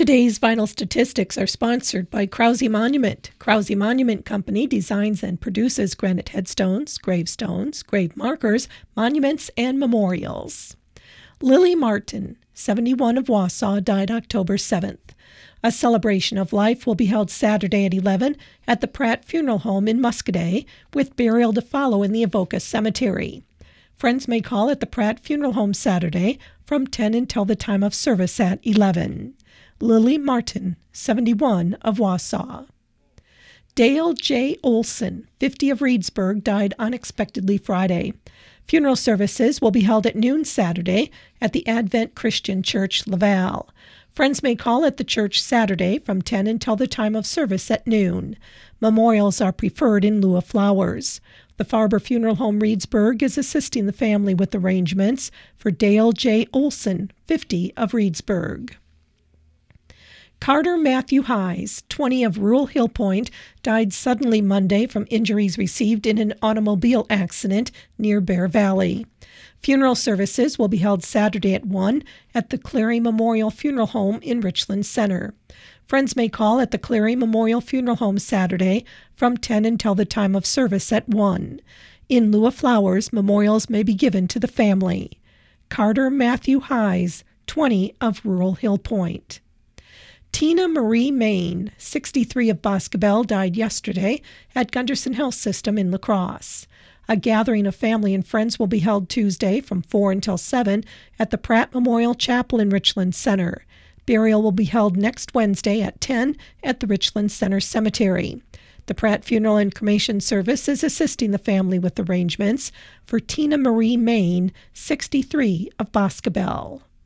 Today's Vital Statistics are sponsored by Krause Monument. Krause Monument Company designs and produces granite headstones, gravestones, grave markers, monuments, and memorials. Lily Martin, 71 of Wausau, died October 7th. A celebration of life will be held Saturday at 11 at the Pratt Funeral Home in Muscadet, with burial to follow in the Avoca Cemetery. Friends may call at the Pratt Funeral Home Saturday from 10 until the time of service at 11. Lily Martin, 71 of Wausau. Dale J. Olson, 50 of Reedsburg, died unexpectedly Friday. Funeral services will be held at noon Saturday at the Advent Christian Church, Laval. Friends may call at the church Saturday from 10 until the time of service at noon. Memorials are preferred in lieu of flowers. The Farber Funeral Home Reedsburg is assisting the family with arrangements for Dale J. Olson, 50 of Reedsburg. Carter Matthew Hayes, 20 of Rural Hill Point, died suddenly Monday from injuries received in an automobile accident near Bear Valley. Funeral services will be held Saturday at 1 at the Cleary Memorial Funeral Home in Richland Center. Friends may call at the Cleary Memorial Funeral Home Saturday from 10 until the time of service at 1. In lieu of flowers, memorials may be given to the family. Carter Matthew Hayes, 20 of Rural Hill Point. Tina Marie Main, 63 of Boscobel, died yesterday at Gunderson Health System in La Crosse. A gathering of family and friends will be held Tuesday from 4 until 7 at the Pratt Memorial Chapel in Richland Center. Burial will be held next Wednesday at 10 at the Richland Center Cemetery. The Pratt Funeral and Cremation Service is assisting the family with arrangements for Tina Marie Main, 63 of Boscobel.